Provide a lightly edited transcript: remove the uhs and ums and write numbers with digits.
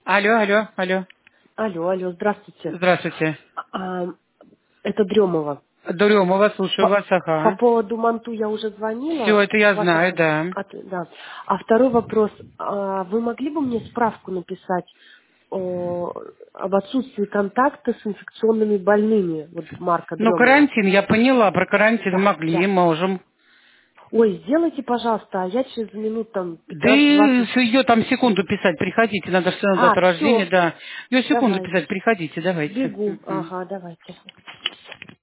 Алло, алло, алло. Алло, алло, здравствуйте. Здравствуйте. А, Это Дремова. Дурёмова, слушаю По, вас, по ага. поводу Манту я уже Все, звонила. это я Вас знаю, да. да. А второй вопрос. Вы могли бы мне справку написать об отсутствии контакта с инфекционными больными? Вот Марка Ну, Дремова. карантин, я поняла, про карантин Да, могли, да. можем. Ой, сделайте, пожалуйста, а я через минут там Да 15-20. и ее там секунду писать, приходите, надо все на дату рождения, Все, да. Ее секунду давайте. писать, приходите, давайте. Бегу. Мгм. Ага, давайте.